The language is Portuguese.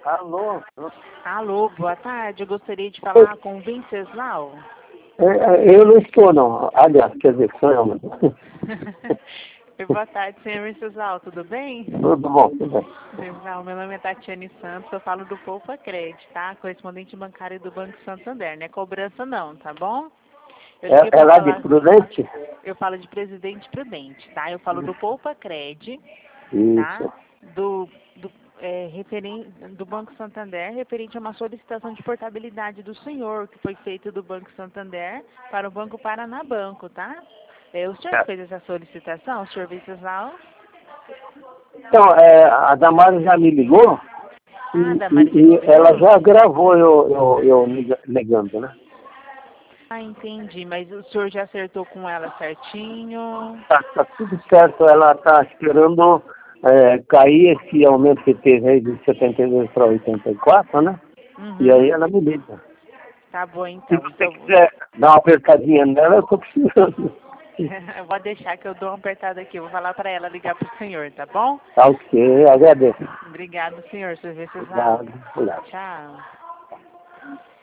Alô? Alô, boa tarde. Eu gostaria de falar com o Venceslau. Eu não estou, não. Aliás, quer dizer, sou eu, mas... Boa tarde, senhor Venceslau. Tudo bem? Tudo bom, tudo bem. Venceslau, meu nome é Tatiane Santos. Eu falo do Poupa Cred, tá? Correspondente bancário do Banco Santander. Não é cobrança, não, tá bom? Eu liguei É pra lá de falar... Prudente? Eu falo de Presidente Prudente, tá? Eu falo do Poupa Cred, tá? Isso. Do Banco Santander, referente a uma solicitação de portabilidade do senhor, que foi feito do Banco Santander para o Banco Paranabanco, tá? O senhor fez essa solicitação, o senhor Venceslau? Então, a Damares já me ligou Ah, Damares já te e ela ligou? já gravou eu negando, né? Ah, entendi, mas o senhor já acertou com ela certinho? Tá tudo certo, ela está esperando cair esse aumento que teve aí de 72 para 84, né? E aí Uhum. ela me liga. Tá bom, Se então. você quiser dar uma apertadinha nela, eu estou precisando. Eu vou deixar que eu dou uma apertada aqui. Eu vou falar para ela ligar pro senhor, tá bom? Tá ok, agradeço. Obrigado, senhor. Senhor Venceslau. Obrigado, obrigado. Tchau.